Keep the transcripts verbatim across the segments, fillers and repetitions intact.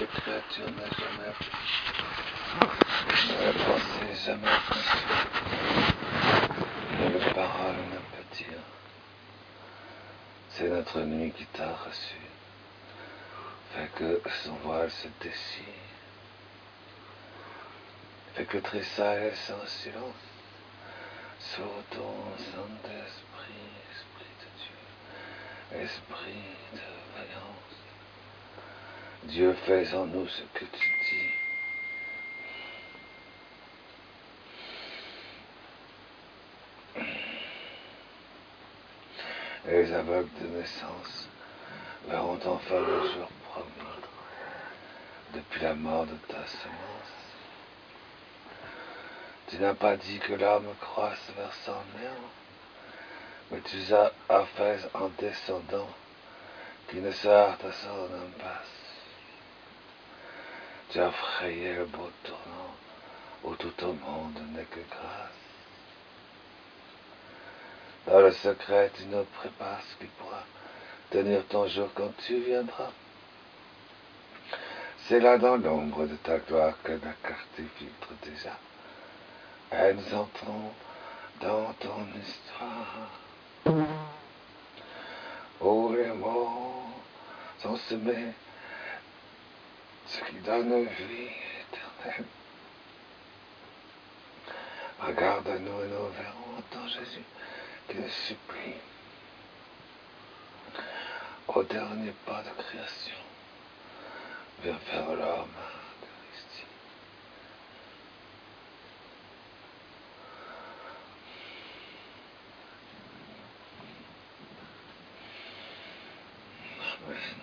créature n'a jamais ne pensée jamais conçue, nulle parole ne peut dire. C'est notre nuit qui t'a reçu, fait que son voile se déchire, fait que tressaille sans silence, sous ton sang d'esprit, esprit de Dieu, esprit de vaillance. Dieu fais en nous ce que tu dis. Et les aveugles de naissance verront enfin le jour promis, depuis la mort de ta semence. Tu n'as pas dit que l'homme croisse vers son néant, mais tu as fait en descendant qui ne se heurte à son impasse. Tu as frayé le beau tournant où tout au monde n'est que grâce. Dans le secret, tu nous prépares ce qui pourra tenir ton jour quand tu viendras. C'est là dans l'ombre de ta gloire que la clarté filtre déjà. Et nous entrons dans ton histoire, où les mots sont semés, ce qui donne vie éternelle. Regarde-nous et nous verrons en ton Jésus qui nous supplie au dernier pas de création. Viens faire l'homme d'Eucharistie. Amen.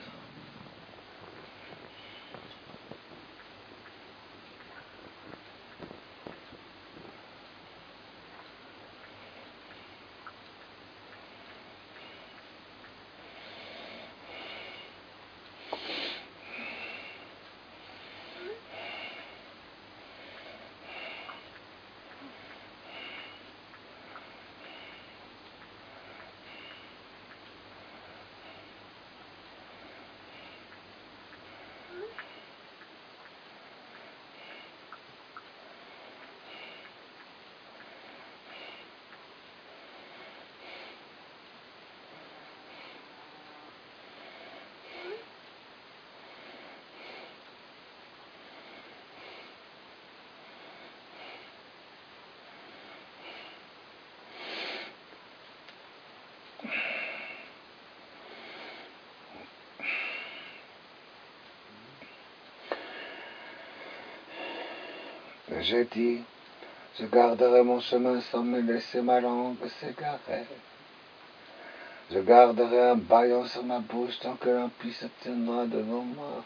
J'ai dit, je garderai mon chemin sans me laisser ma langue s'égarer. Je garderai un bâillon sur ma bouche tant que l'impie se tiendra devant moi.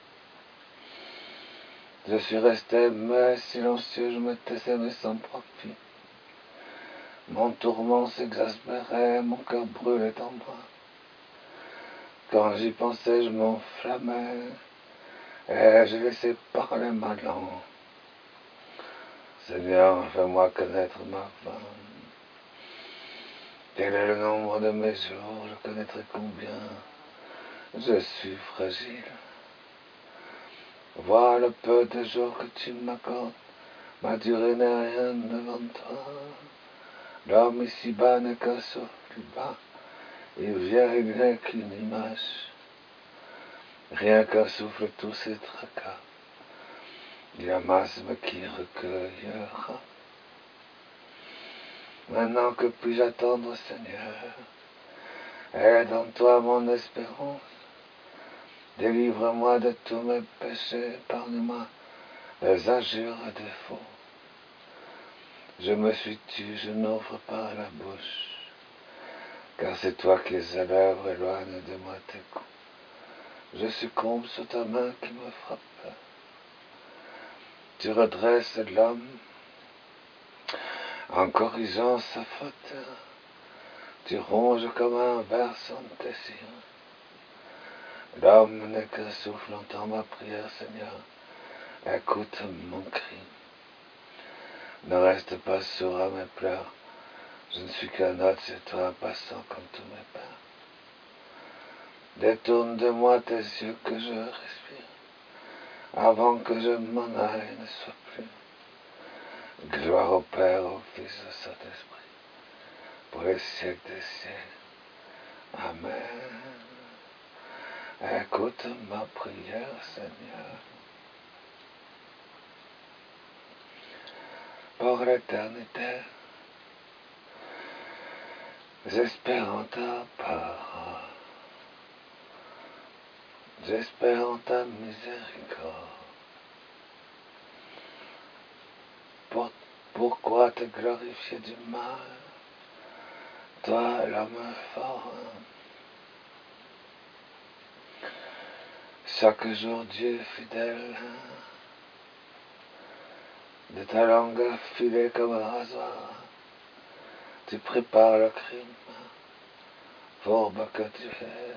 Je suis resté mais silencieux, je me taisais mais sans profit. Mon tourment s'exaspérait, mon cœur brûlait en moi. Quand j'y pensais, je m'enflammais, et je laissais parler ma langue. Seigneur, fais-moi connaître ma fin. Quel est le nombre de mes jours? Je connaîtrai combien. Je suis fragile. Vois le peu de jours que tu m'accordes. Ma durée n'est rien devant toi. L'homme ici-bas n'est qu'un souffle plus bas. Il vient, il n'est qu'une image. Rien qu'un souffle, tous ces tracas. Il amasse mais qui recueillera. Maintenant que puis-je attendre, Seigneur? Aide en toi mon espérance. Délivre-moi de tous mes péchés, épargne-moi les injures et défauts. Je me suis tu, je n'ouvre pas la bouche, car c'est toi qui es à l'œuvre, éloigne de moi tes coups. Je succombe sous ta main qui me frappe. Tu redresses l'homme en corrigeant sa faute. Tu ronges comme un ver son désir. L'homme n'est qu'un souffle, entends ma prière, Seigneur. Écoute mon cri. Ne reste pas sourd à mes pleurs. Je ne suis qu'un autre chez toi, un passant comme tous mes pères. Détourne de moi tes yeux que je respire. avant que je m'en aille, ne soit plus. Gloire au Père, au Fils, au Saint-Esprit, pour les siècles des siècles. Amen. Écoute ma prière, Seigneur. Pour l'éternité, j'espère en ta parole, j'espère en ta miséricorde. Pour, pourquoi te glorifier du mal, toi l'homme fort? Chaque jour Dieu est fidèle, de ta langue affilée comme un rasoir, tu prépares le crime, fourbe que tu es.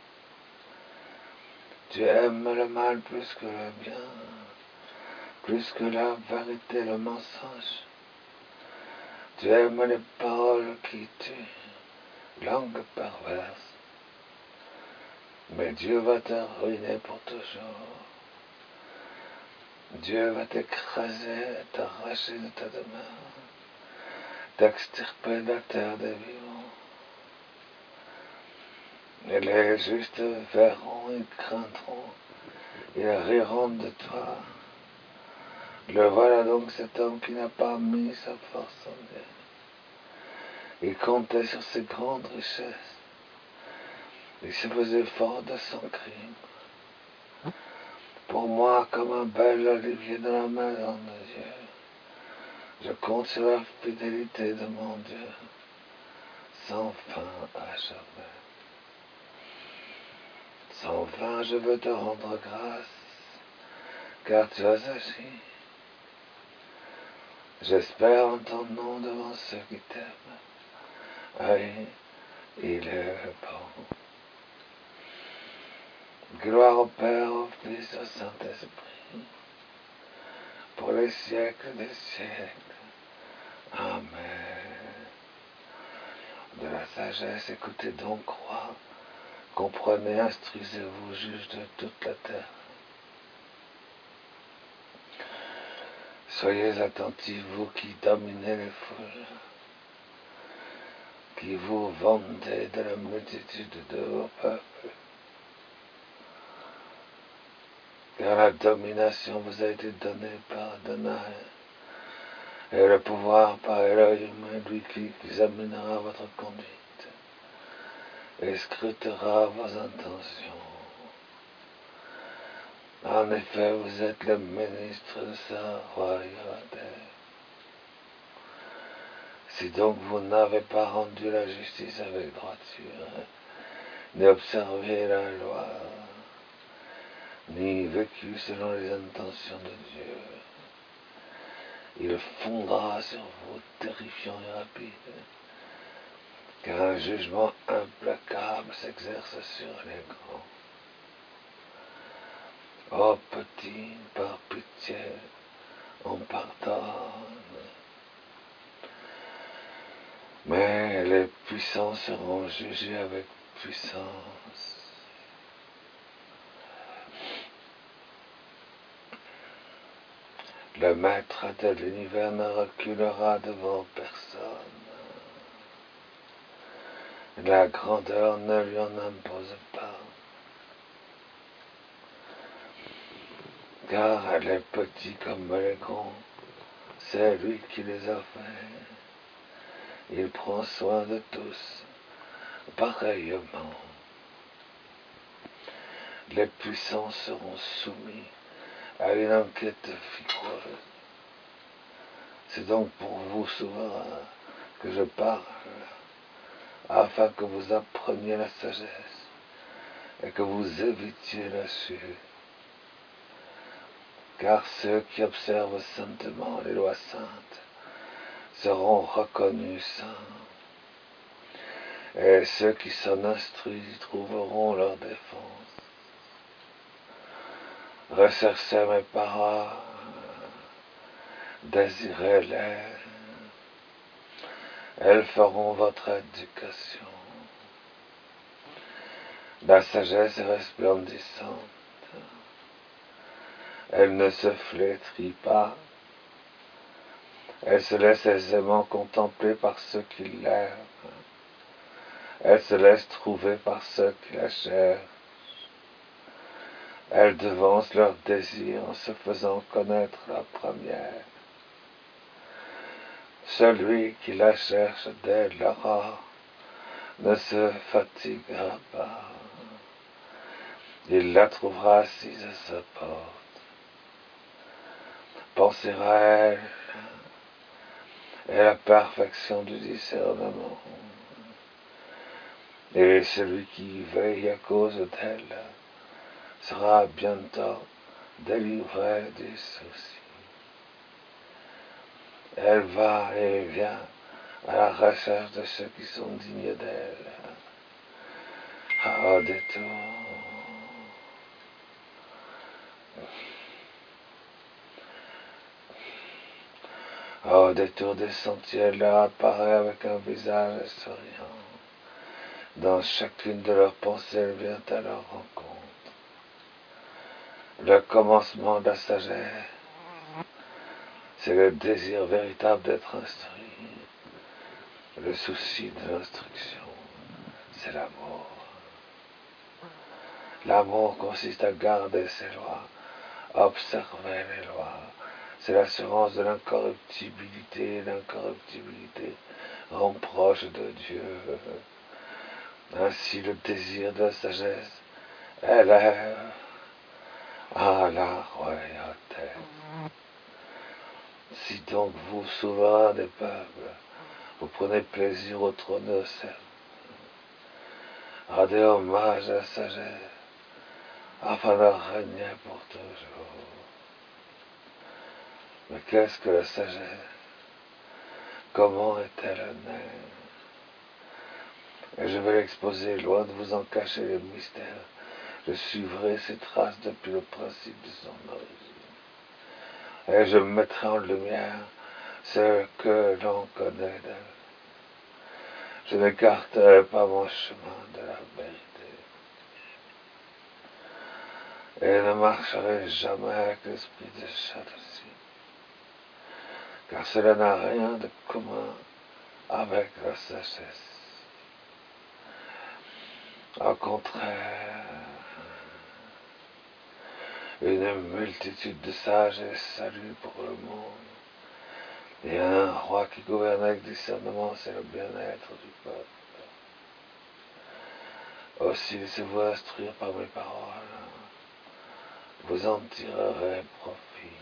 Tu aimes le mal plus que le bien, plus que la vérité et le mensonge. Tu aimes les paroles qui tuent, langue perverse. Mais Dieu va te ruiner pour toujours. Dieu va t'écraser, t'arracher de ta demeure, t'extirper de la terre des vivants. Et les justes verront, ils craindront, ils riront de toi. Le voilà donc cet homme qui n'a pas mis sa force en Dieu. Il comptait sur ses grandes richesses. Il se faisait fort de son crime. Pour moi, comme un bel olivier dans la maison de Dieu, je compte sur la fidélité de mon Dieu, sans fin à jamais. Sans fin, je veux te rendre grâce, car tu as agi. J'espère en ton nom devant ceux qui t'aiment. Oui, il est bon. Gloire au Père, au Fils, au Saint-Esprit, pour les siècles des siècles. Amen. De la sagesse, écoutez donc, roi, comprenez, instruisez-vous, juges de toute la terre. Soyez attentifs, vous qui dominez les foules, qui vous vantez de la multitude de vos peuples, car la domination vous a été donnée par Adonai, et le pouvoir par Elohim, lui qui examinera votre conduite et scrutera vos intentions. En effet, vous êtes le ministre de sa royauté. Si donc vous n'avez pas rendu la justice avec droiture, ni observé la loi, ni vécu selon les intentions de Dieu, il fondra sur vous, terrifiant et rapide, car un jugement implacable s'exerce sur les grands. Ô petits, par pitié, on pardonne. Mais les puissants seront jugés avec puissance. Le maître de l'univers ne reculera devant personne. La grandeur ne lui en impose pas. Car les petits comme les grands, c'est lui qui les a faits. Il prend soin de tous, pareillement. Les puissants seront soumis à une enquête vigoureuse. C'est donc pour vous, souverains, que je parle, afin que vous appreniez la sagesse et que vous évitiez la chute. Car ceux qui observent saintement les lois saintes seront reconnus saints, et ceux qui s'en instruisent trouveront leur défense. Recherchez mes paroles, désirez-les, elles feront votre éducation. La sagesse est resplendissante, Elle ne se flétrit pas. Elle se laisse aisément contempler par ceux qui l'aiment. Elle se laisse trouver par ceux qui la cherchent. Elle devance leurs désirs en se faisant connaître la première. Celui qui la cherche dès l'aurore ne se fatiguera pas. Il la trouvera assise à sa porte. Penser à elle est la perfection du discernement. Et celui qui veille à cause d'elle sera bientôt délivré du souci. Elle va et vient à la recherche de ceux qui sont dignes d'elle. Au détour, au détour des sentiers, elle leur apparaît avec un visage souriant. Dans chacune de leurs pensées, elle vient à leur rencontre. Le commencement de la sagesse, c'est le désir véritable d'être instruit. Le souci de l'instruction, c'est l'amour. L'amour consiste à garder ses lois, à observer les lois. C'est l'assurance de l'incorruptibilité. L'incorruptibilité rend proche de Dieu. Ainsi, le désir de la sagesse élève à la royauté. Si donc vous, souverains des peuples, vous prenez plaisir au trône de ciel, rendez hommage à la sagesse, afin de régner pour toujours. Mais qu'est-ce que la sagesse? Comment est-elle née? Et je vais l'exposer, loin de vous en cacher les mystères. Je suivrai ses traces depuis le principe de son origine. Et je mettrai en lumière ce que l'on connaît d'elle. Je n'écarterai pas mon chemin de la vérité. Et ne marcherai jamais avec l'esprit de jalousie, car cela n'a rien de commun avec la sagesse. Au contraire, une multitude de sages est salut pour le monde. Et un roi qui gouverne avec discernement, c'est le bien-être du peuple. Aussi laissez-vous instruire par mes paroles, vous en tirerez profit.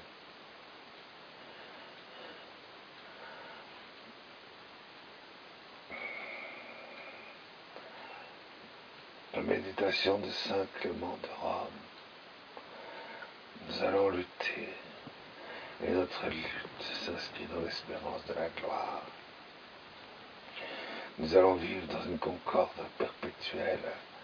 La méditation de Saint Clément de Rome. Nous allons lutter, et notre lutte s'inscrit dans l'espérance de la gloire. Nous allons vivre dans une concorde perpétuelle,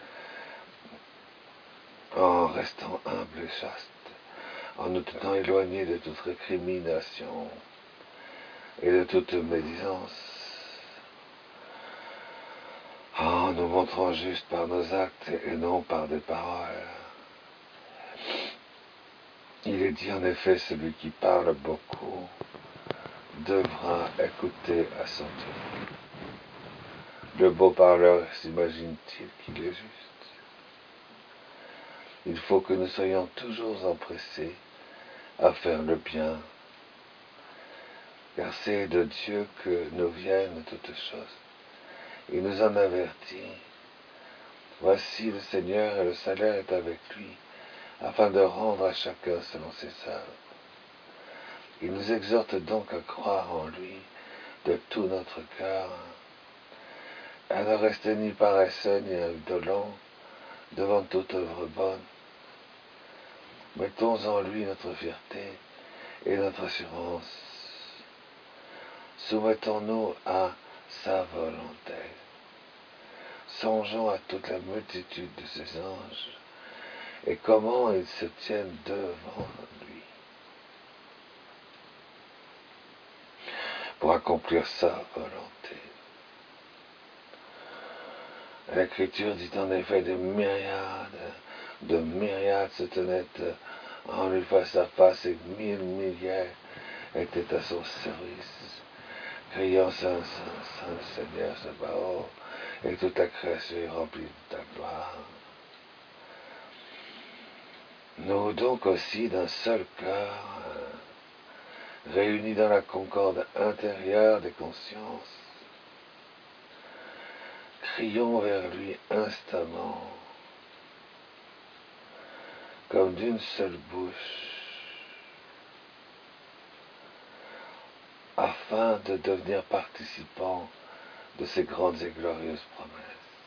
en restant humble et chaste, en nous tenant éloignés de toute récrimination et de toute médisance, en nous montrant juste par nos actes et non par des paroles. Il est dit en effet, celui qui parle beaucoup devra écouter à son tour. Le beau parleur s'imagine-t-il qu'il est juste? Il faut que nous soyons toujours empressés à faire le bien, car c'est de Dieu que nous viennent toutes choses. Il nous en avertit. Voici le Seigneur et le salaire est avec lui, afin de rendre à chacun selon ses œuvres. Il nous exhorte donc à croire en lui de tout notre cœur, à ne rester ni paresseux ni indolents devant toute œuvre bonne. Mettons en lui notre fierté et notre assurance. Soumettons-nous à sa volonté. Songeons à toute la multitude de ses anges et comment ils se tiennent devant lui pour accomplir sa volonté. L'Écriture dit en effet des myriades, de myriades se tenaient en une face à face et mille milliers étaient à son service, criant Saint, Saint, Saint Seigneur Sabaoth, et toute la création est remplie de ta gloire. Nous donc aussi d'un seul cœur, réunis dans la concorde intérieure des consciences, crions vers lui instamment, comme d'une seule bouche, afin de devenir participants de ces grandes et glorieuses promesses.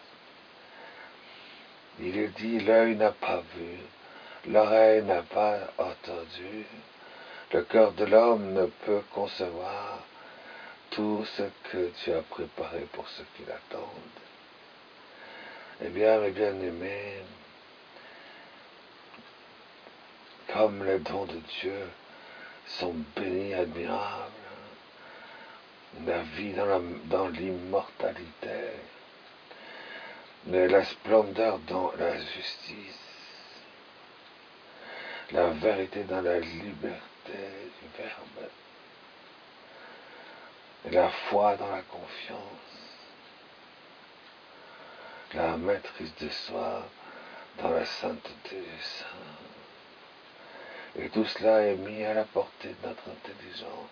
Il est dit, l'œil n'a pas vu, l'oreille n'a pas entendu, le cœur de l'homme ne peut concevoir tout ce que tu as préparé pour ceux qui l'attendent. Eh bien, mes bien-aimés, comme les dons de Dieu sont bénis, admirables, la vie dans, la, dans l'immortalité, la splendeur dans la justice, la vérité dans la liberté du Verbe, et la foi dans la confiance, la maîtrise de soi dans la sainteté du Saint. Et tout cela est mis à la portée de notre intelligence.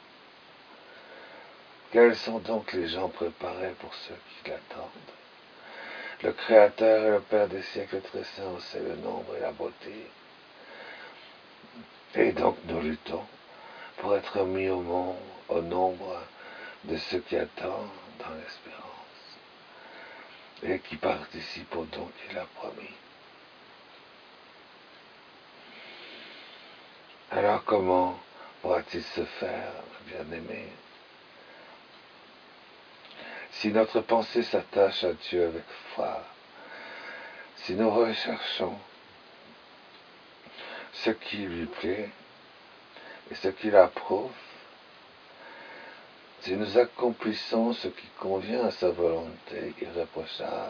Quels sont donc les gens préparés pour ceux qui l'attendent? Le Créateur et le Père des siècles très saints en sait le nombre et la beauté. Et donc nous luttons pour être mis au monde, au nombre de ceux qui attendent dans l'espérance et qui participent au don qu'il a promis. Alors comment pourra-t-il se faire, bien-aimé? Si notre pensée s'attache à Dieu avec foi, si nous recherchons ce qui lui plaît et ce qu'il approuve, si nous accomplissons ce qui convient à sa volonté irréprochable,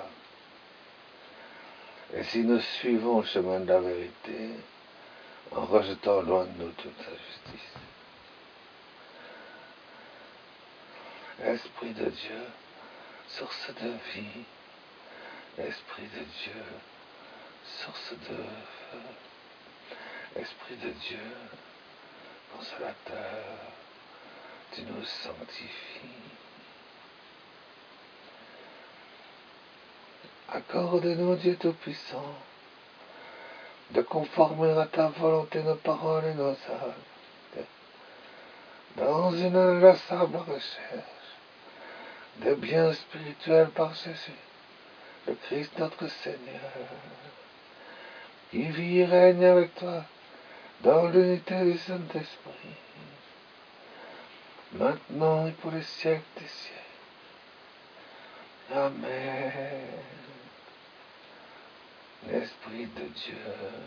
et si nous suivons le chemin de la vérité, en rejetant loin de nous toute injustice. Esprit de Dieu, source de vie, Esprit de Dieu, source de feu, Esprit de Dieu, consolateur, tu nous sanctifies. Accorde-nous, Dieu Tout-Puissant, de conformer à ta volonté nos paroles et nos actes, dans une inlassable recherche de biens spirituels par Jésus, le Christ notre Seigneur, qui vit et règne avec toi dans l'unité du Saint-Esprit, maintenant et pour les siècles des siècles. Amen. L'Esprit de Dieu,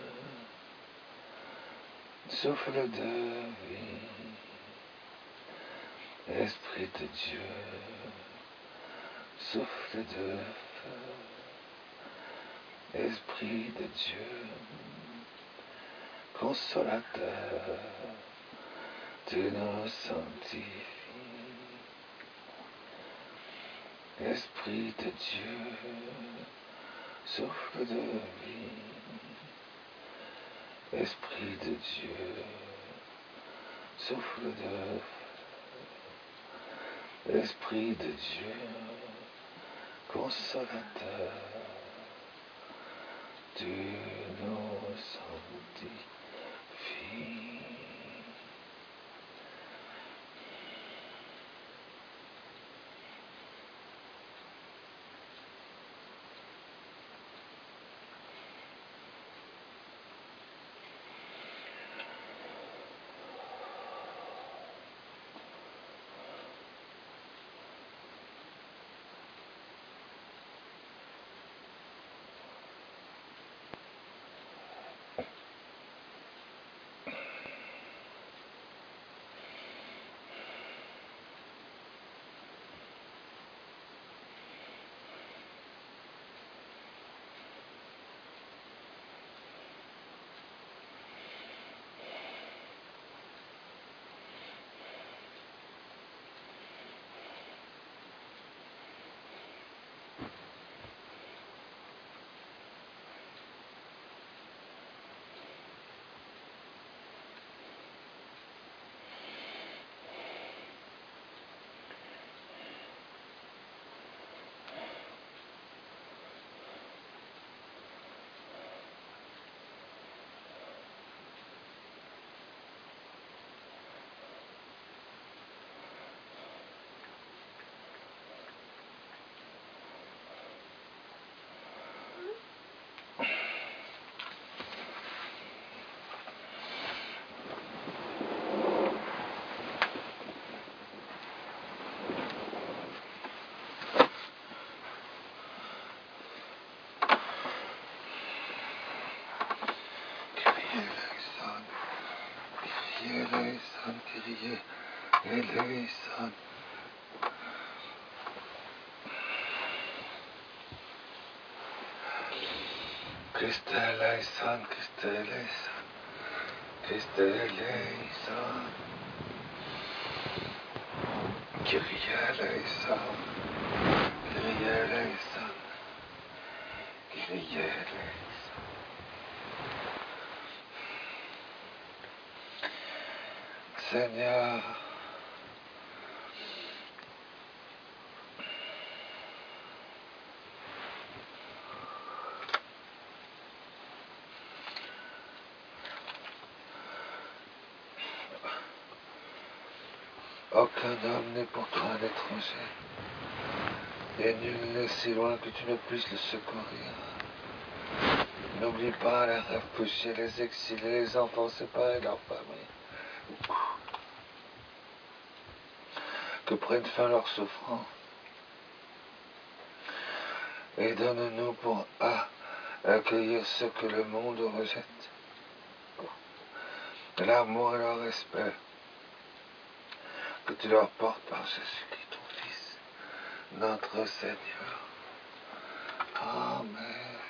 souffle de vie, Esprit de Dieu, souffle de feu, Esprit de Dieu, consolateur, tu nous sanctifies. Esprit de Dieu, souffle de vie, Esprit de Dieu, souffle de feu, Esprit de Dieu, consolateur, tu nous sanctifies. eleison, Kyrie eleison. Christe eleison, Christe eleison, Christe eleison. Kyrie eleison, Kyrie eleison, Kyrie eleison. Seigneur, aucun homme n'est pour toi un étranger, et nul n'est si loin que tu ne puisses le secourir. N'oublie pas les réfugiés, les exilés, les enfants séparés de leur famille, que prennent fin leurs souffrances, et donne-nous pour à accueillir ceux que le monde rejette, l'amour et le respect que tu leur portes par Jésus-Christ, ton Fils, notre Seigneur. Amen.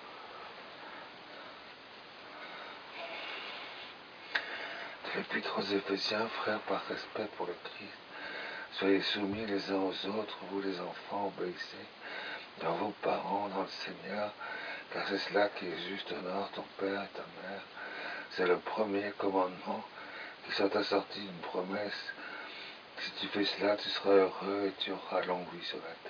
De l'Épître aux Éphésiens, frères, par respect pour le Christ, soyez soumis les uns aux autres, vous les enfants, obéissez à vos parents dans le Seigneur, car c'est cela qui est juste. Honore ton père et ta mère. C'est le premier commandement qui soit assorti d'une promesse. Si tu fais cela, tu seras heureux et tu auras longue vie sur la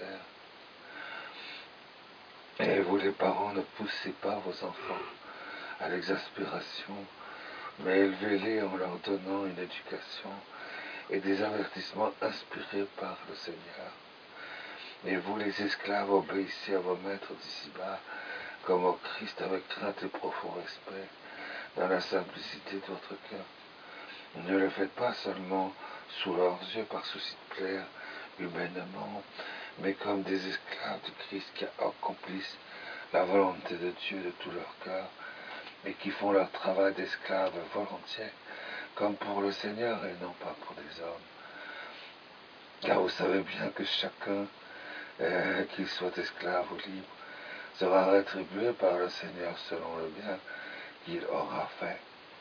terre. Et vous les parents, ne poussez pas vos enfants à l'exaspération, mais élevez-les en leur donnant une éducation et des avertissements inspirés par le Seigneur. Et vous les esclaves, obéissez à vos maîtres d'ici-bas, comme au Christ, avec crainte et profond respect, dans la simplicité de votre cœur. Ne le faites pas seulement sous leurs yeux par souci de plaire humainement, mais comme des esclaves de Christ qui accomplissent la volonté de Dieu de tout leur cœur, et qui font leur travail d'esclaves volontiers, comme pour le Seigneur et non pas pour des hommes. Car vous savez bien que chacun, euh, qu'il soit esclave ou libre, sera rétribué par le Seigneur selon le bien qu'il aura fait.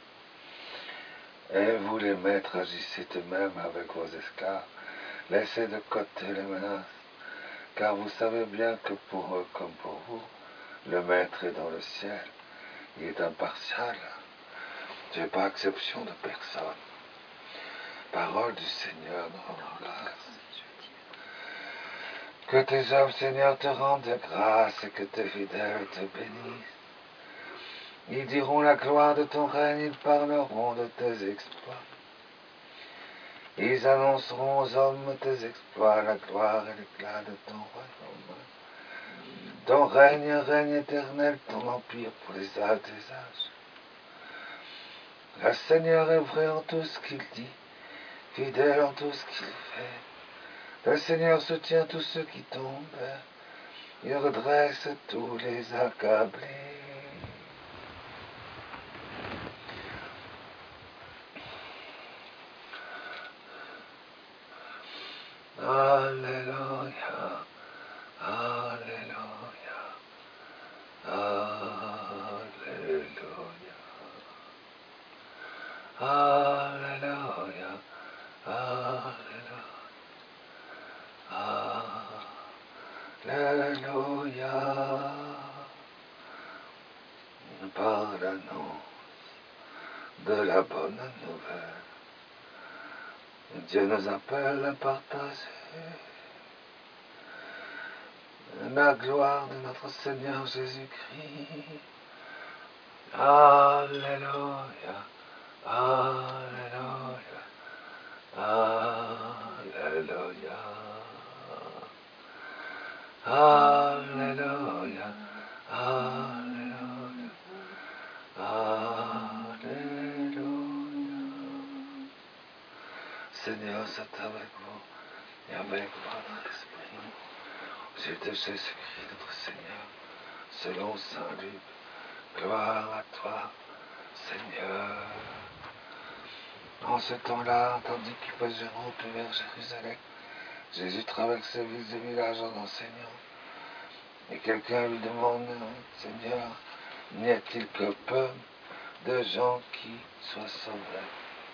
Et vous les maîtres, agissez de même avec vos esclaves, laissez de côté les menaces, car vous savez bien que pour eux comme pour vous, le maître est dans le ciel, il est impartial, je n'ai pas exception de personne. Parole du Seigneur, nous rendons grâce. Que tes œuvres, Seigneur, te rendent grâce et que tes fidèles te bénissent. Ils diront la gloire de ton règne, ils parleront de tes exploits. Ils annonceront aux hommes tes exploits, la gloire et l'éclat de ton royaume. Ton règne, un règne éternel, ton empire pour les âges des âges. Le Seigneur est vrai en tout ce qu'il dit, fidèle en tout ce qu'il fait. Le Seigneur soutient tous ceux qui tombent, il redresse tous les accablés. Alléluia, Alléluia, Alléluia, Alléluia, Alléluia, Alléluia. Par l'annonce de la bonne nouvelle, Dieu nous appelle à partager la gloire de notre Seigneur Jésus-Christ. Alléluia, Alléluia, Alléluia, Alléluia, Alléluia, Alléluia. Seigneur, c'est avec vous et avec votre esprit. Jésus de Jésus-Christ, notre Seigneur, selon Saint Luc. Gloire à toi, Seigneur. En ce temps-là, tandis qu'ils faisaient route vers Jérusalem, Jésus traversait villes et villages en enseignant. Et quelqu'un lui demande, Seigneur, n'y a-t-il que peu de gens qui soient sauvés?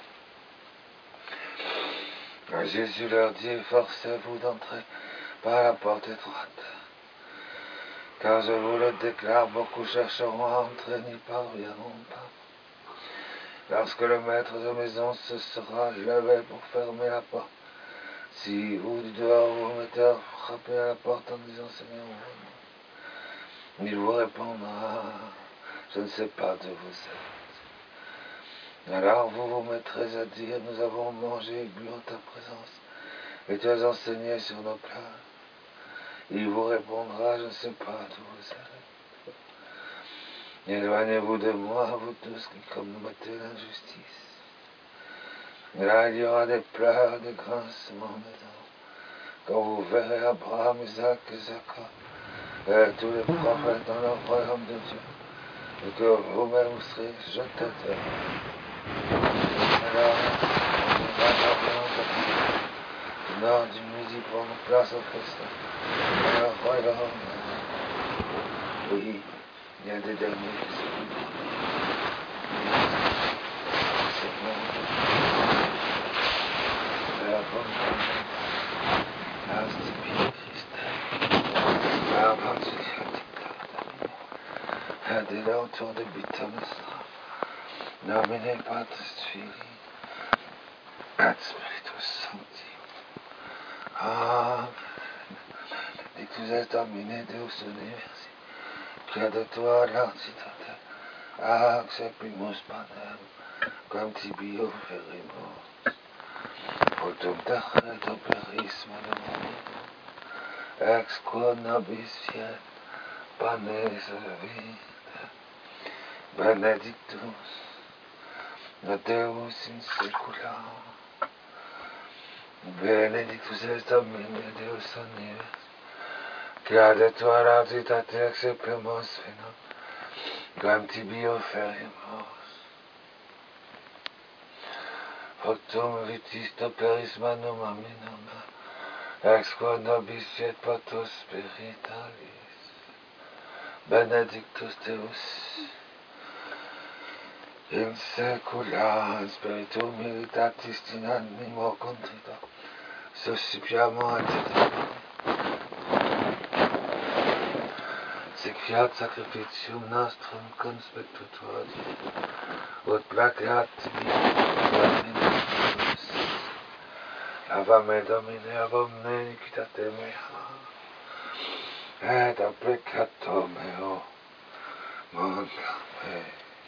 Jésus leur dit, efforcez-vous d'entrer par la porte étroite. Car je vous le déclare, beaucoup chercheront à entrer, n'y parviendront pas. Lorsque le maître de maison se sera levé pour fermer la porte, si vous du dehors vous mettez à frapper à la porte en disant Seigneur, il vous répondra, je ne sais pas d'où vous êtes. Alors vous vous mettrez à dire, nous avons mangé et bu en ta présence, et tu as enseigné sur nos plats. Il vous répondra, je ne sais pas d'où vous êtes. Éloignez-vous de moi, vous tous qui commettez l'injustice. Et là, il y aura des pleurs, des grincements de dents, quand vous verrez Abraham, Isaac et Jacob, et tous les prophètes dans le royaume de Dieu, et que vous-même vous serez jetés à terre. Alors, on ira du nord, du midi, prendre place au Christ, dans le royaume. Oui, il y a des derniers qui sont venus. C'est bon. La bonne Asti Pia Christa. La bonne Adela autour de Bitamestra. Nomine Patris Filii. Et Spiritus Sancti. Amen. Dictus Domine Deus Universi. Credator lancitata. Accepimus Panem. Quam tibi oferimus. Autum dacet operis malemonium. Ex quo nobis fiat. Panes vita. Benedictus. Deus in secula. Benedictus est Domine Deus Univers. Creator lancitate accepimus fino. Quam tibi oferimus. Autum vitis operis manum aminum. Ex quo nobis fiat patos spiritualis. Benedictus Deus in secula spiritu militatis in animo contrito suscipiamo et cetera. Sequiat sacrificium nostrum conspectutur ut placeat tibi avame Domine ab omne iniquitate mea et a peccato meo monda me.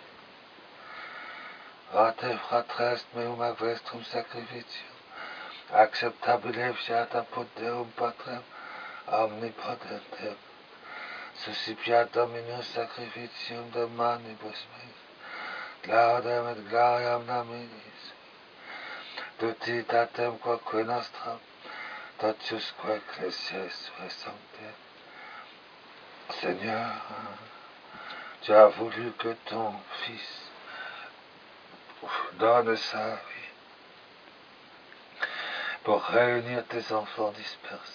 Ate fratres meum ac vestrum sacrificium acceptabile fiat apud Deum Patrem omnipotentem. Suscipiat Dominus sacrificium de manibus meis, laudem et gloriam nominis, tutitatem quoque nostram, totiusque ecclesiae sue sancte. Seigneur, tu as voulu que ton Fils donne sa vie pour réunir tes enfants dispersés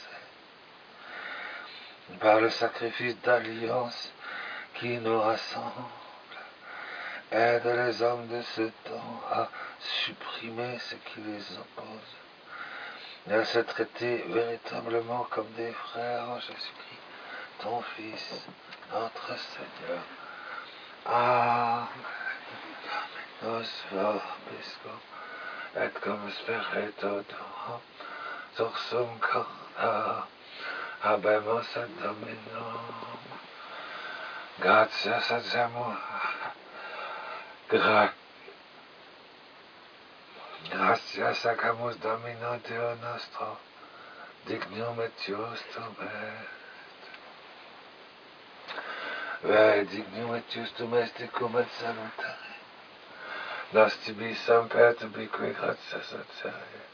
par le sacrifice d'alliance qui nous rassemble. Aide les hommes de ce temps à supprimer ce qui les oppose et à se traiter véritablement comme des frères en Jésus-Christ, ton Fils, notre Seigneur. Amen. Nos vobiscum et cum spiritu tuo sursum corda habemus et Dominum. Gratias et semua. Gra Gratias agamus Domino Deo nostro, dignum et justum est. Ve dignum et justum est cum et salutare. Nos tibi semper tibique gratias et serie.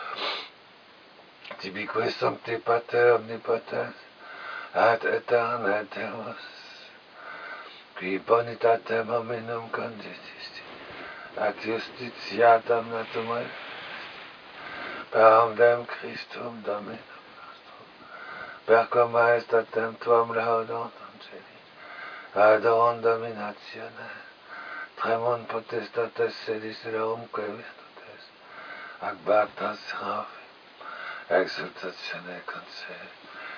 Tibique sancte Pater omnipotens, ad aeterne Deus, qui bonitatem hominum conditisti, ad justitiatam natum est, per amdem Christum Dominum nostrum, per quam maestatem tuam laudantem celi, adorum dominatione, tremon potestates sedis reumque virtutes, ac baptas seraphim, exultatione concede,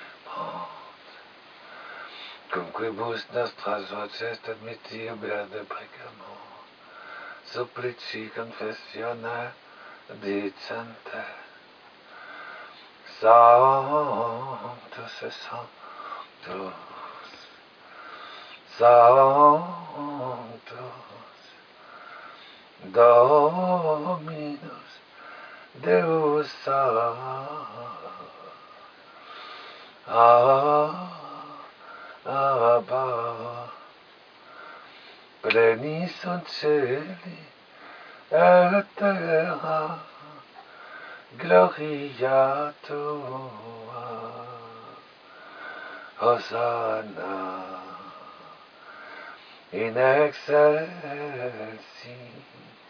cum quibus nostras voces admittibilia deprecamur, supplici confessione dicente, Sanctus et Sanctus, Sanctus, Dominus Deus Abba, pleni sunt celi et terra, gloria tua, Hosanna in excelsis,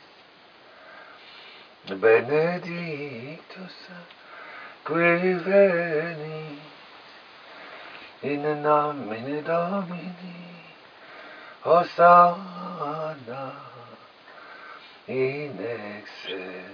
benedictus qui venit in nomine Domini, Hosanna in excelsis.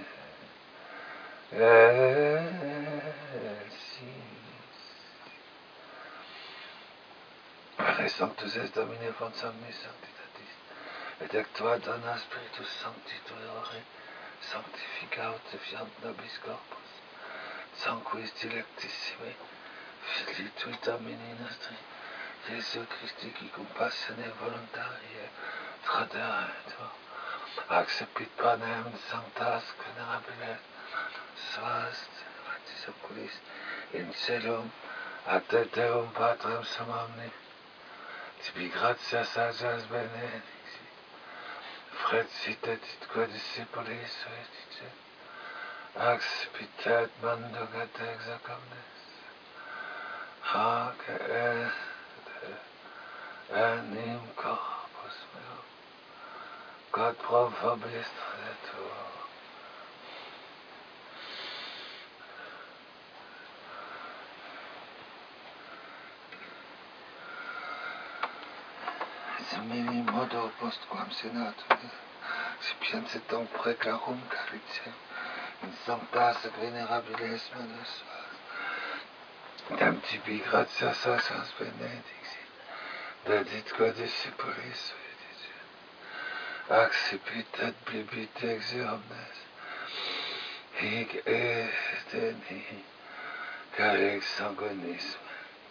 Pare sanctus est Domine fons omnis sanctitatis, et ec tua dona Spiritus Sancti tuore, sanctificaut fiant nobis corpus, sanguis dilectissimi, Filii tui Domini nostri, Jesu Christi, qui cum passione voluntarie traderetur, accepit panem sanctas venerabiles, suas factis oculis in celum, ad te Deum Patrem Somni, tibi gratias agias benedicti, frecit et itque discipulis suis dicet, accipit et mandugat exa omnes, hac est enim corpus meum, quod pro vobis tradetur. Semini modo postquam senator, sipiensetum preclarum caritiam, in sanctas et venerabiles manus suas, dem tibi gratias agias benedicti, deditque discipulis sui dicet, accipit et bibit exi omnes, hic est eni, carix sanguinisme,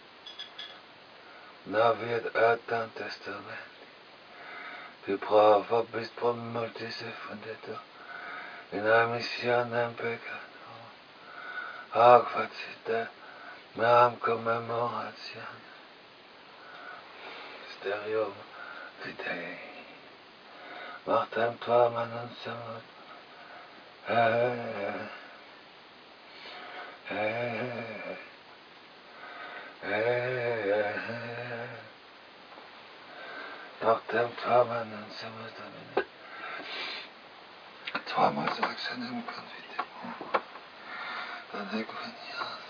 Novit etam testamenti, qui pro vobis pro mortis effundetur, in remissionem peccator, hoc facite meam commemoratione, mysterium fidei, mortem tuam annunciamur, eh, eh, eh, mortem tuam annunciamur Domine, tuam resurrectionem confitemur, donec venias.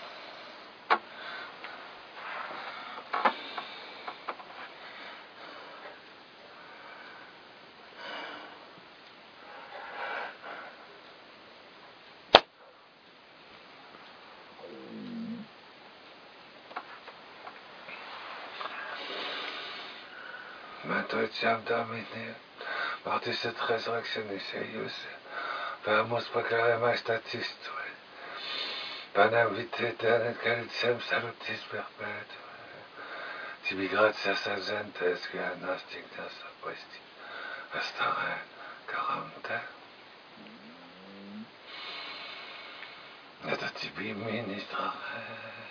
Mentoitiam Domine, mortis et resurrectionis eius, vermus proclare maestatis Tuae, panem vitae aeterna et calicem salutis perpetuae, tibi gratias agentes qui a nos dignas apesti, restare caram te, et a tibi ministrare.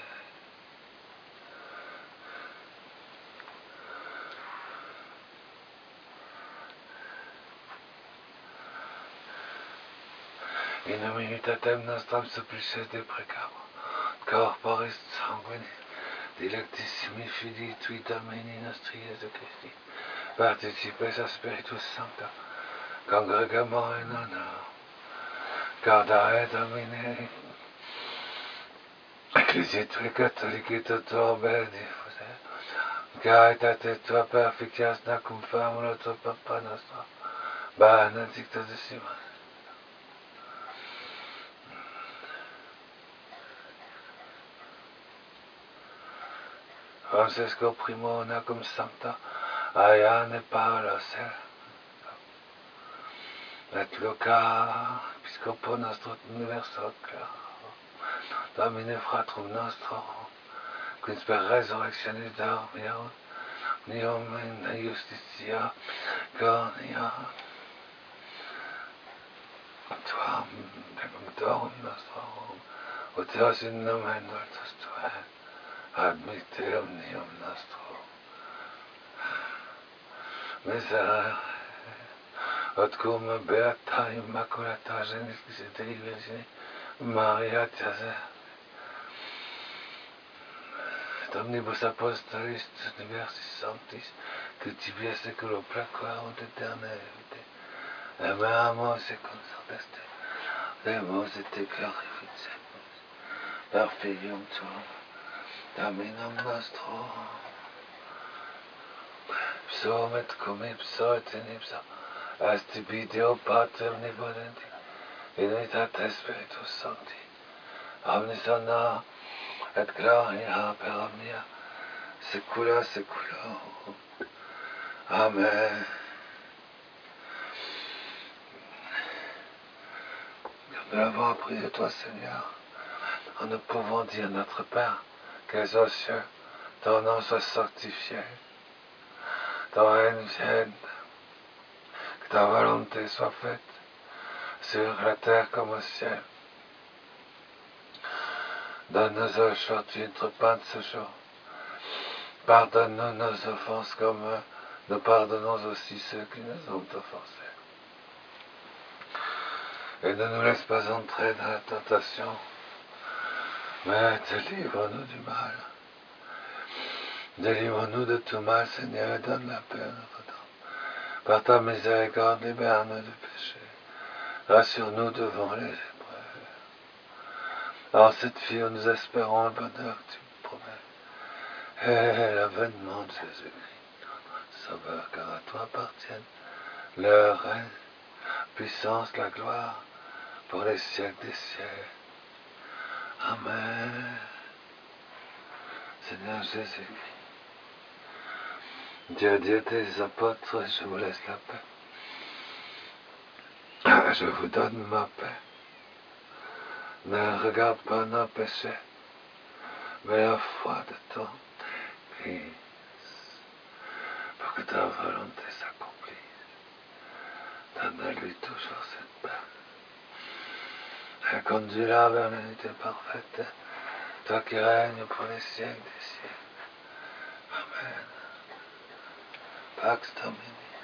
In hominitatem nostram supplices deprecamur, corporis sanguinis, dilectissimi Filii tui Domini nostri Jesu Christi, participes a Spiritus Sancto, congrégamment en honneur, Garda et Domine, Ecclesiae catholique tutor benedictus, Caritate tua perficias nacum famula tua papa nostra, benedicta decimus. Francesco primo nacum sancta, Aiane Paolo ser. Et loca, episcopo nostro universo, Domine fratrum nostro, quis per resurrectionis dormium, nium in justitia cornia, tuam decumtorum nostrum, ut eos in nomen Dotus Tuae, admitte omnium nostrum. Miserere, ut cum beata immaculata genis Dei Virgine Maria Tiaser, et omnibus apostolis universis sanctis, que tibia seculo placuerunt aeternae vitae, ameamus secundum est, Deus et te glorificemus, per filium tuum, Dominum nostrum, psum et cum ipso et in ipso, est tibi Deo Pater omnipotenti, in unitate Spiritus Sancti, omnis honor et gloria per omnia saecula saeculorum. Amen. Comme nous l'avons appris de toi, Seigneur, nous pouvons dire notre Père, qui es aux cieux, ton nom soit sanctifié, ton règne vienne, que ta volonté soit faite, sur la terre comme au ciel. Donne-nous aujourd'hui notre pain de ce jour. Pardonne-nous nos offenses comme nous pardonnons aussi ceux qui nous ont offensés. Et ne nous laisse pas entrer dans la tentation, mais délivre-nous du mal. Délivre-nous de tout mal, Seigneur, et donne la paix à notre temps. Par ta miséricorde, libère-nous du péché. Rassure-nous devant les épreuves. En cette vie où nous espérons le bonheur que tu nous promets, et l'avènement de Jésus-Christ, notre Sauveur, car à toi appartiennent le règne, la puissance, la gloire, pour les siècles des siècles. Amen. Seigneur Jésus-Christ, Dieu a dit à tes apôtres, je vous laisse la paix. Je vous donne ma paix. Ne regarde pas nos péchés, mais la foi de ton Fils, pour que ta volonté s'accomplisse. Donne-lui toujours cette paix. Et conduis-la vers l'unité parfaite, toi qui règnes pour les siècles des siècles. Amen. Pax Domini.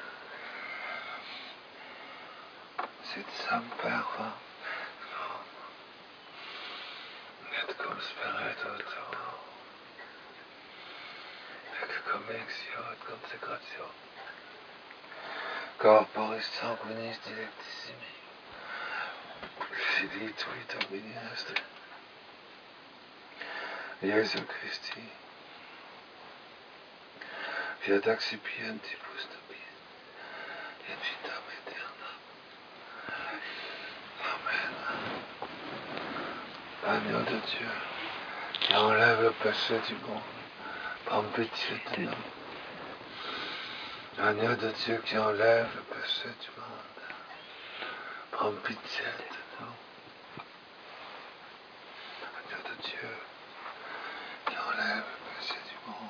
Sit semper et cum spiritu tuo, et convictio et consecratio, corporis sanguinis dilectissimi, Filii tui Domini est, Iesu Christi, fiat accipientibus nobis, et vitam aeternam. Amen. Agneau de Dieu, qui enlève le péché du monde, prends pitié de nous. Agneau de Dieu qui enlève le péché du monde, prends pitié de nous. Agneau de Dieu qui enlève le péché du monde.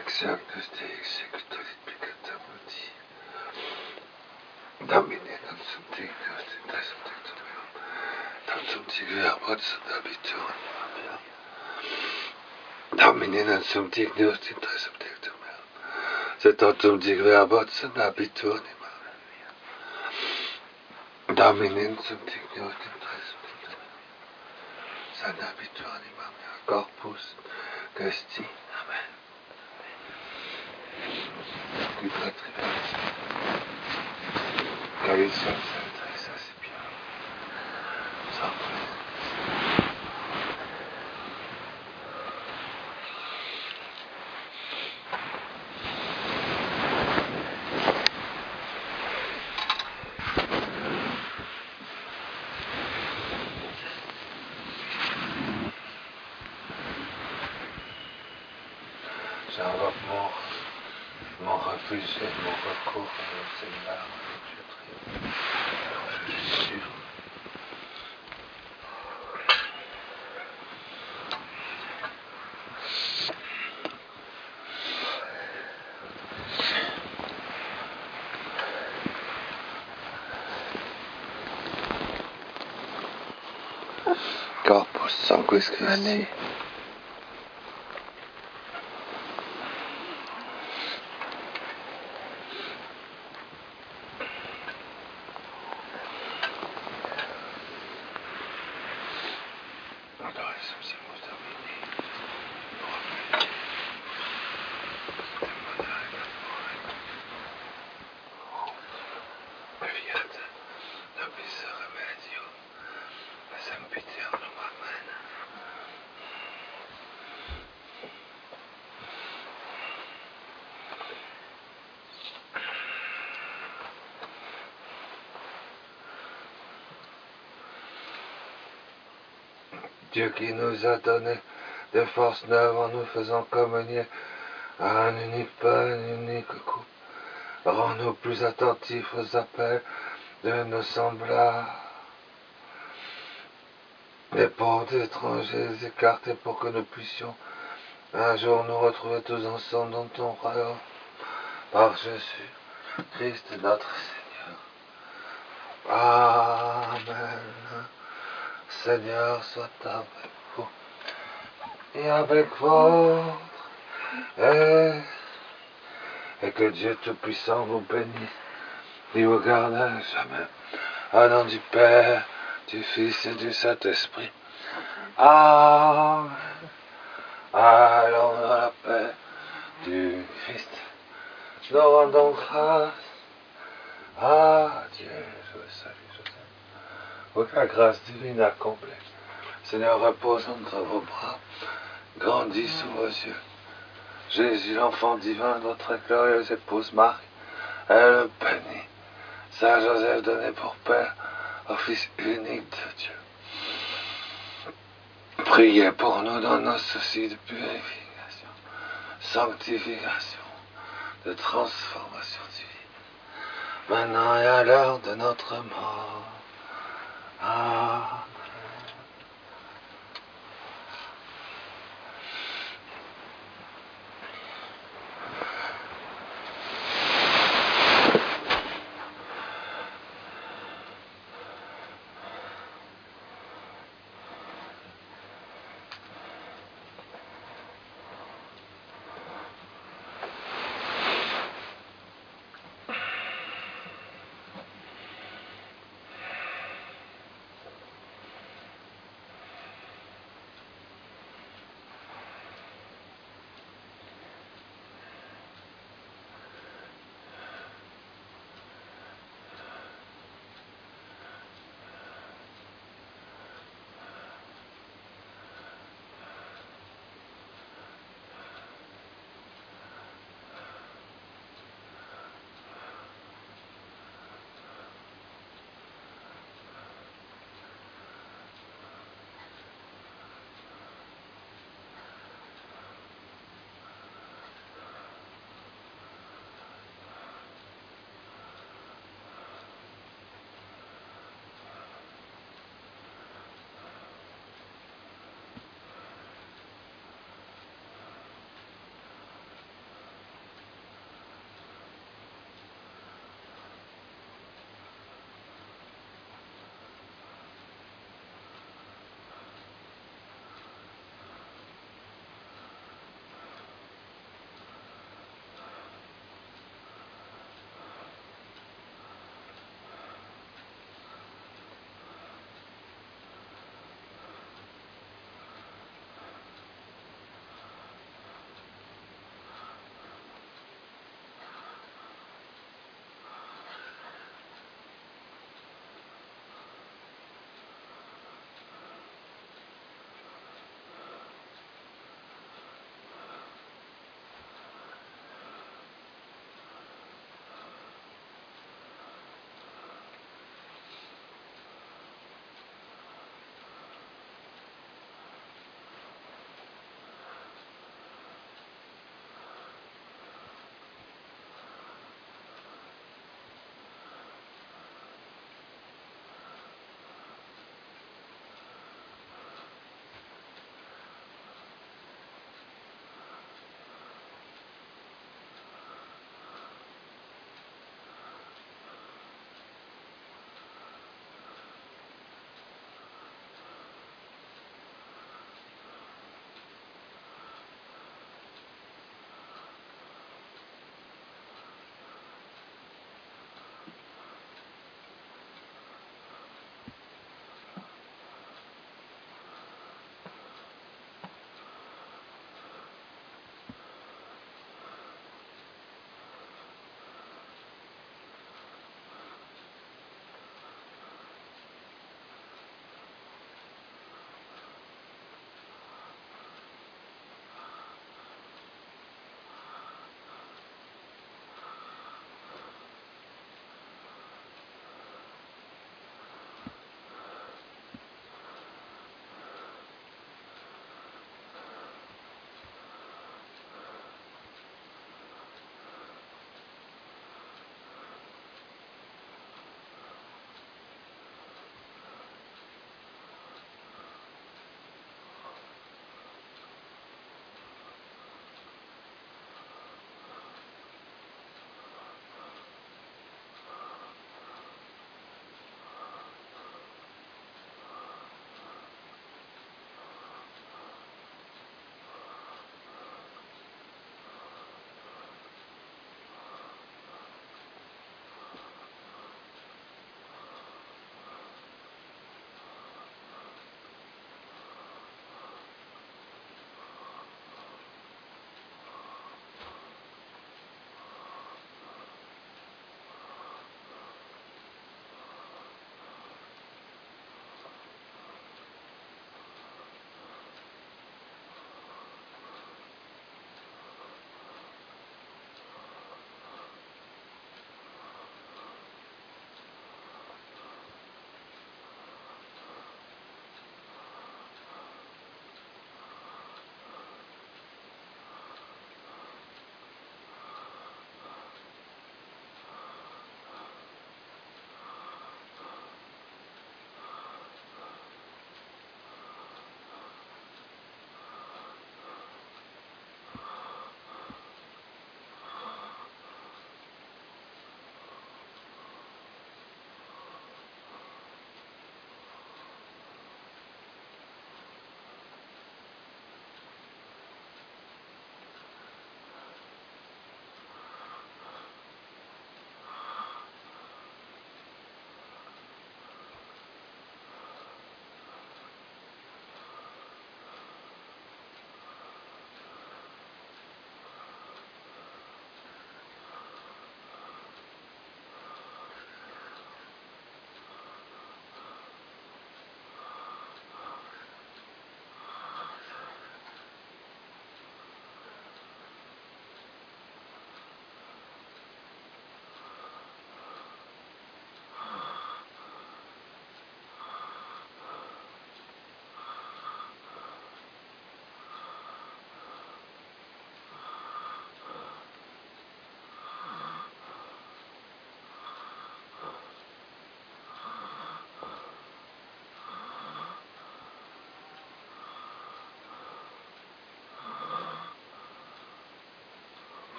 Exaktustig sektoripikatamuti. Domine non sum dignus in tresum dictum meum. Non sum tiger motsum habitur anima mea. Domine non sum dignus in tresum dictum meum. Sed totum tiger motsum habitur anima mea. Domine non sum dignus in tresum dictum meum. Sed habitur anima mea. Corpus Christi. Amen. Qui patriarche. Carice Sancta et Sancipia. Sans praise. J'invoque mon, mon refuge et mon recours au Seigneur, Dieu triomphe. Je suis sûr. Corpus Sanguis Christi. Dieu qui nous a donné des forces neuves en nous faisant communier à un unique pain, une unique coupe, rends-nous plus attentifs aux appels de nos semblables. Les pauvres étrangers écartés pour que nous puissions un jour nous retrouver tous ensemble dans ton royaume, par Jésus Christ notre Seigneur. Amen. Seigneur soit avec vous et avec votre et, et que Dieu Tout-Puissant vous bénisse et vous garde à jamais. Au nom du Père, du Fils et du Saint-Esprit. Amen. Allons dans la paix du Christ. Nous rendons grâce à Dieu. Je vous salue, Joseph. Pour que la grâce divine accomplie. Seigneur, repose entre vos bras. Grandis sous vos yeux. Jésus, l'enfant divin, votre glorieuse épouse Marie, elle le bénit. Saint Joseph donné pour Père au Fils unique de Dieu. Priez pour nous dans nos soucis de purification, sanctification, de transformation divine, maintenant et à l'heure de notre mort. Amen.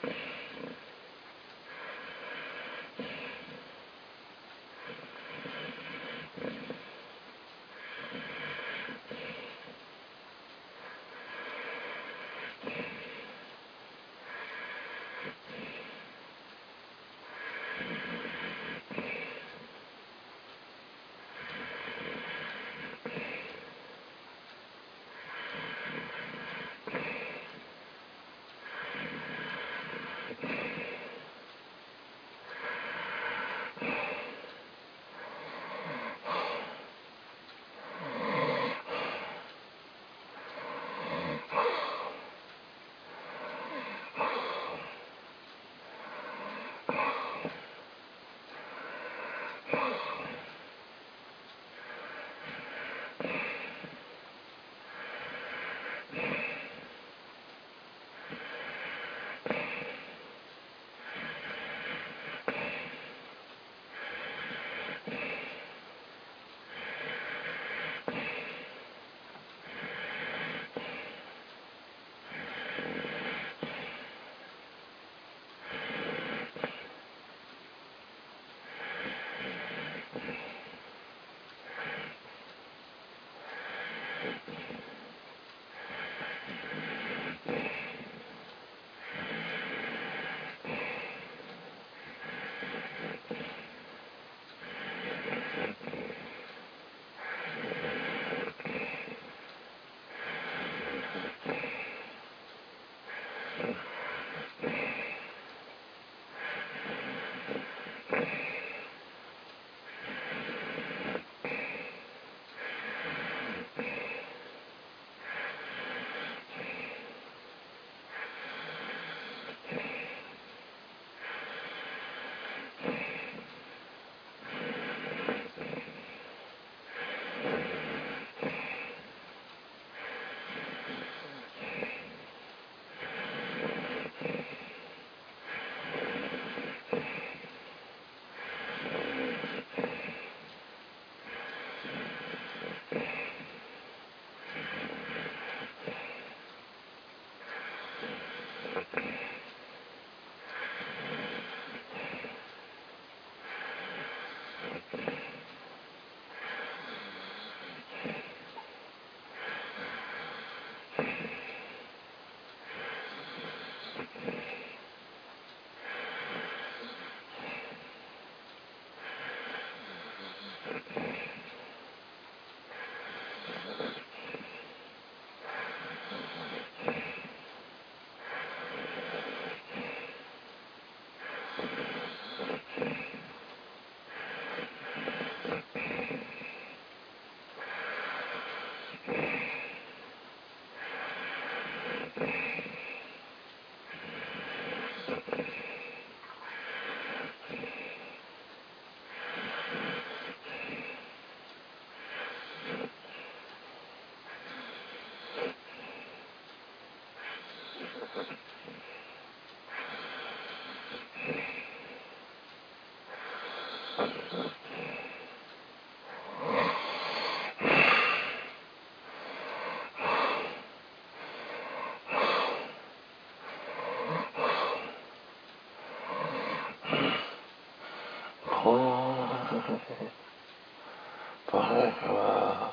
Forever.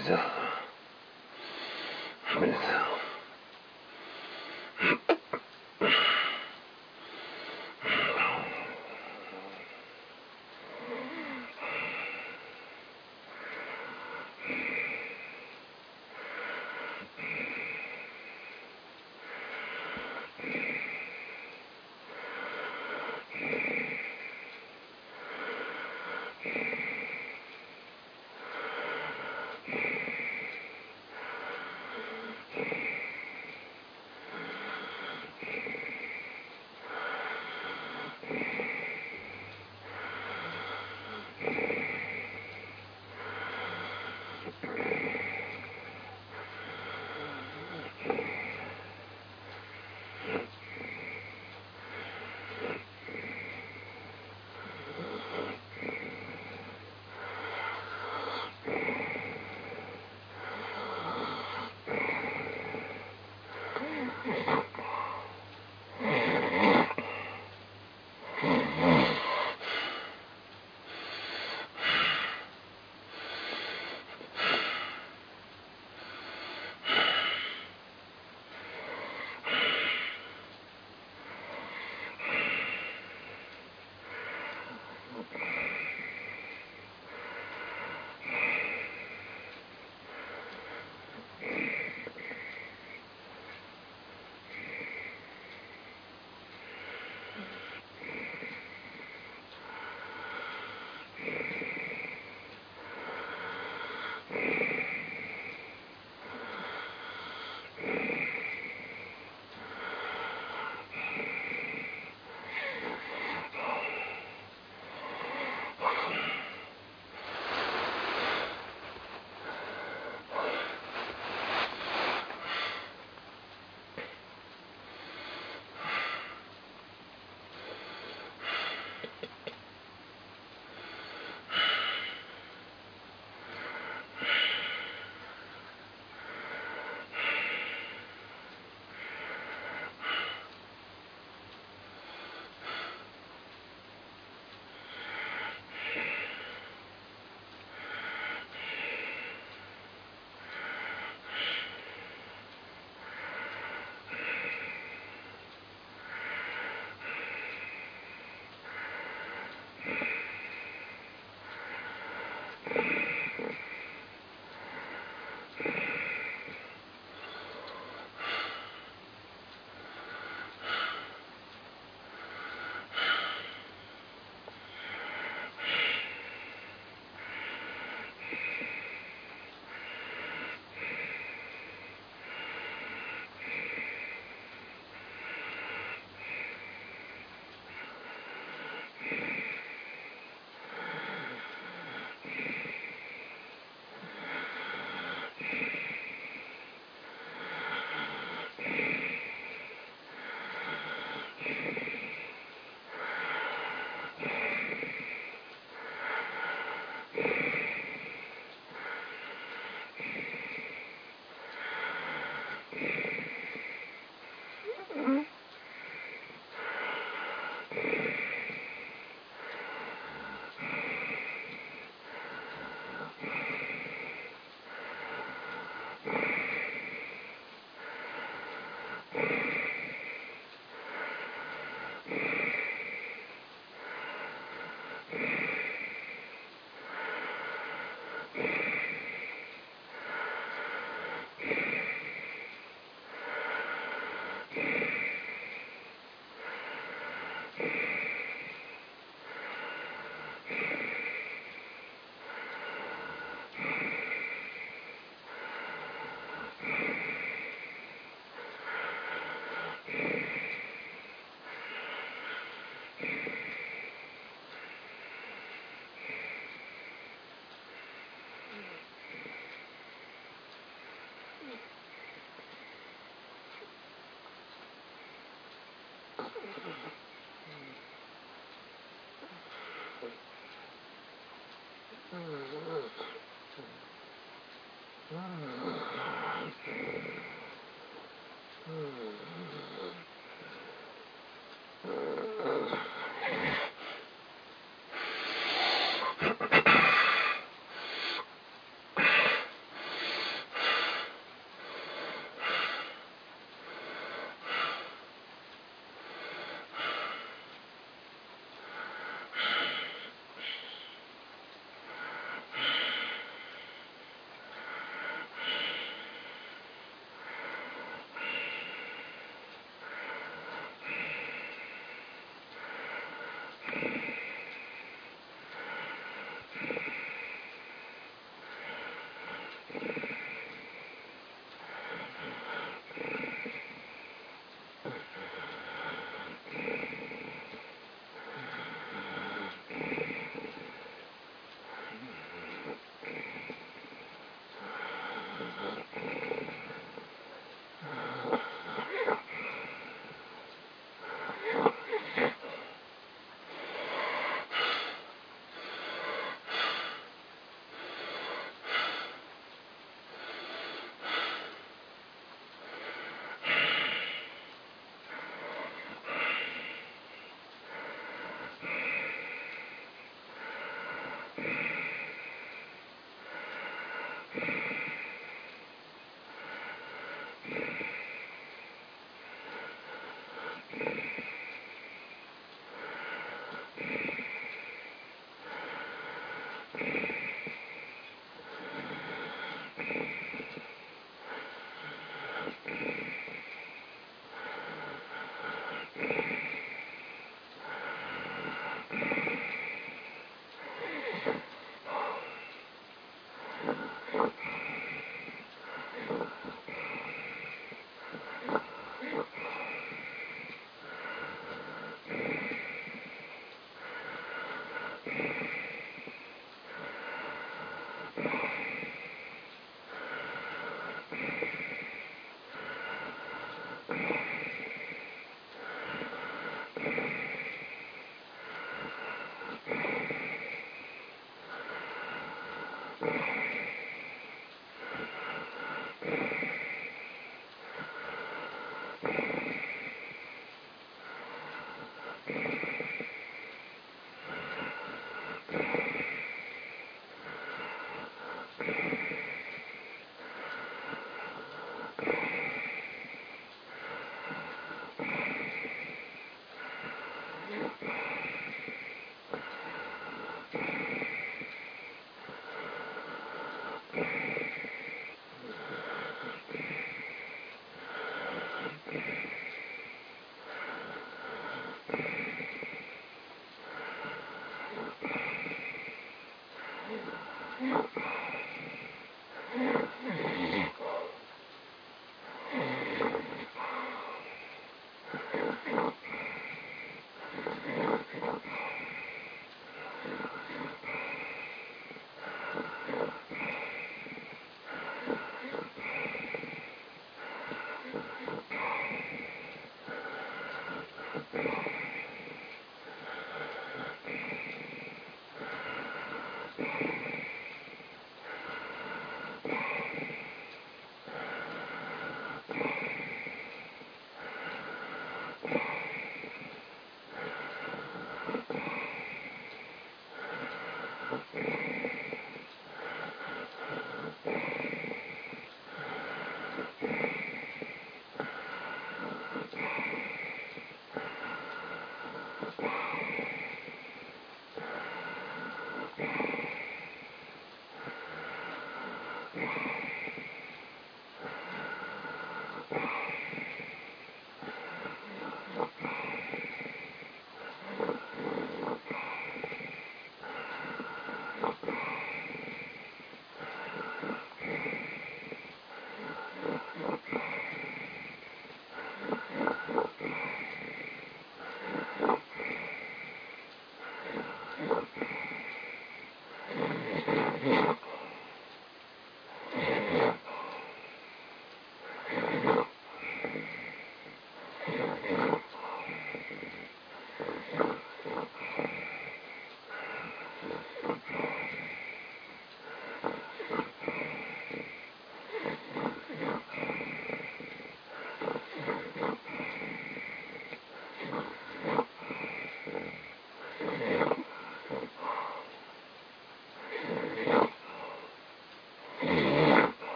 bizarre. Bizarre.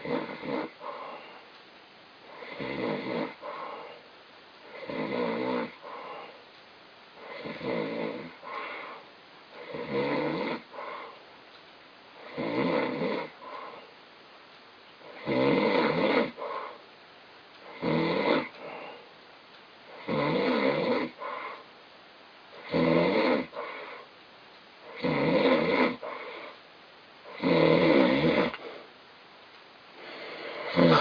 Mm-hmm.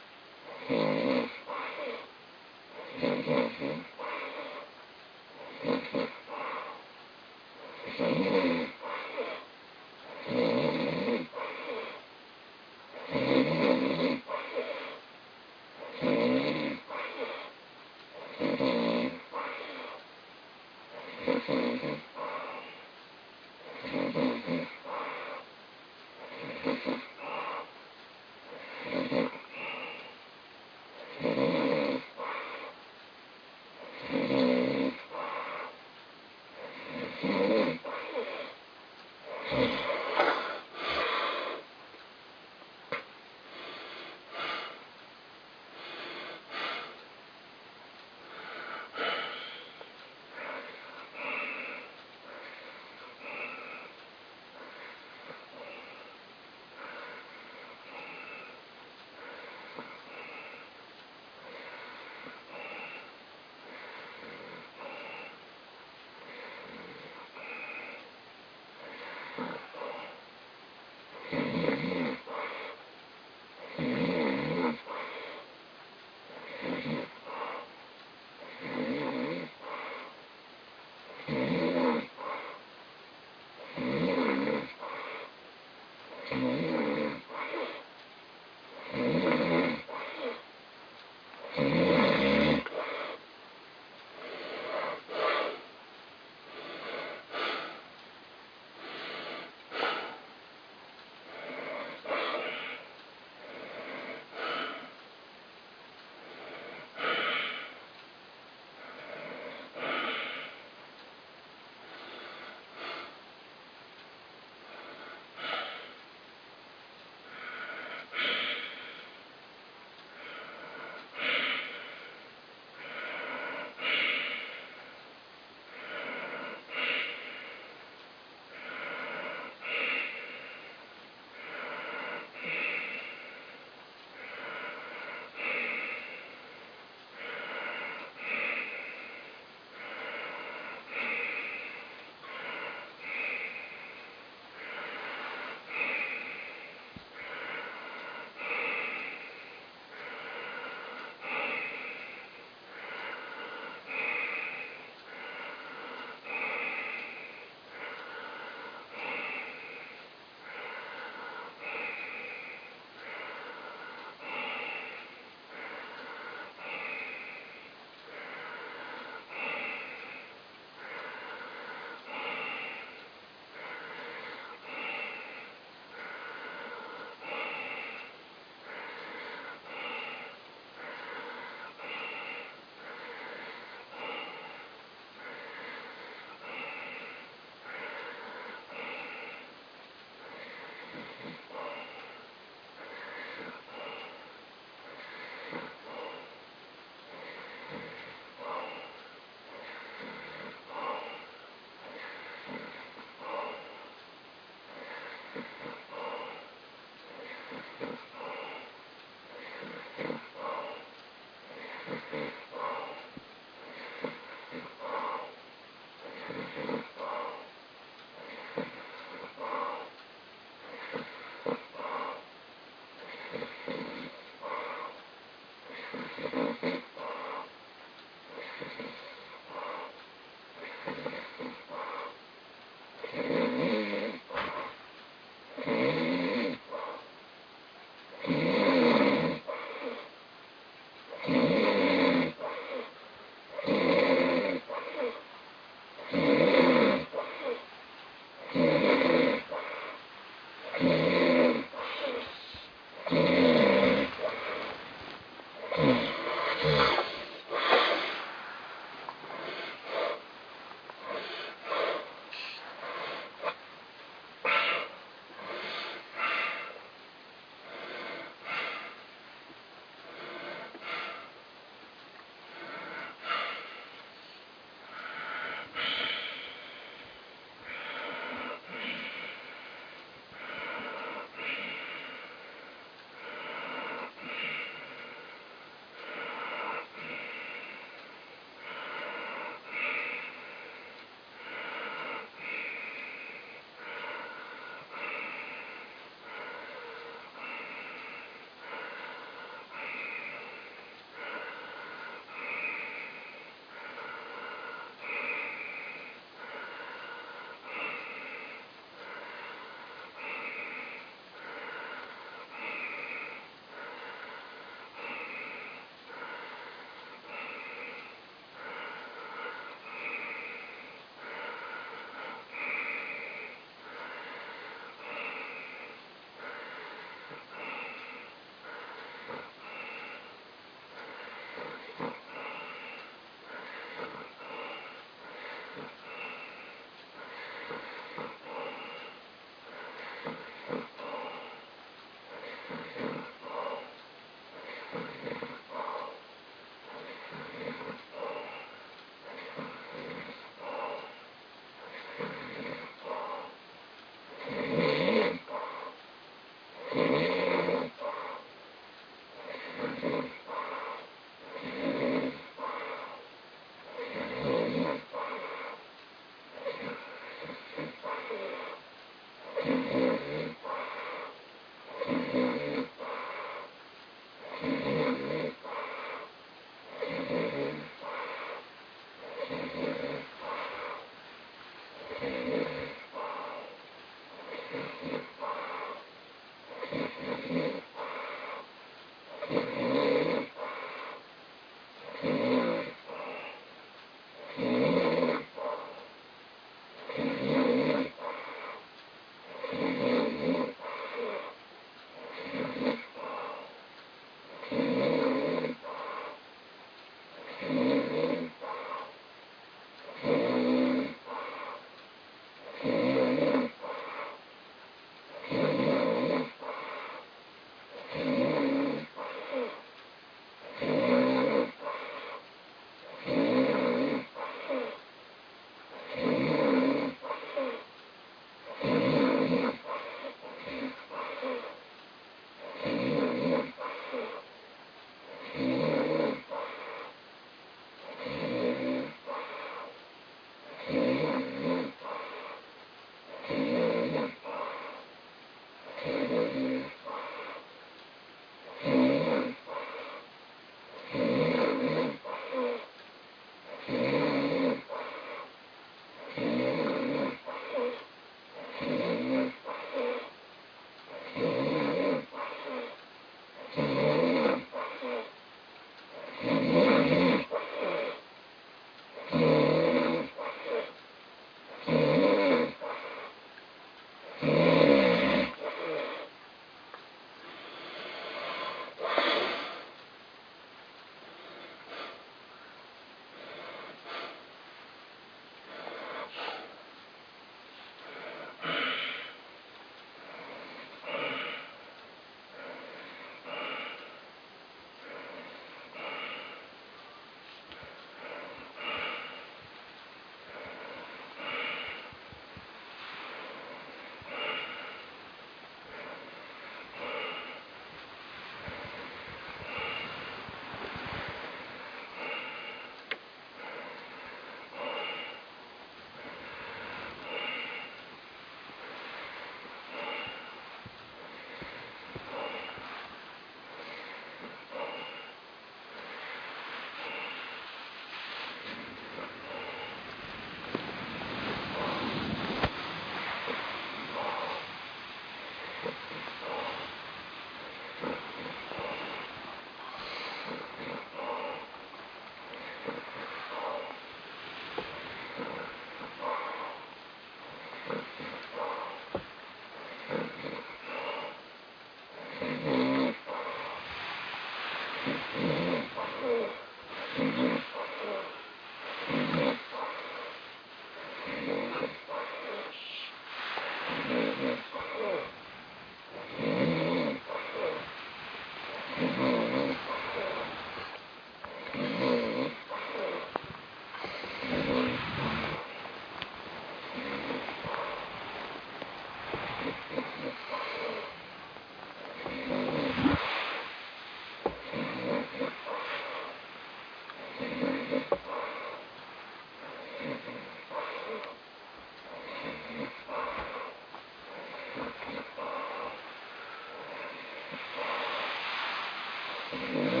Mm-hmm.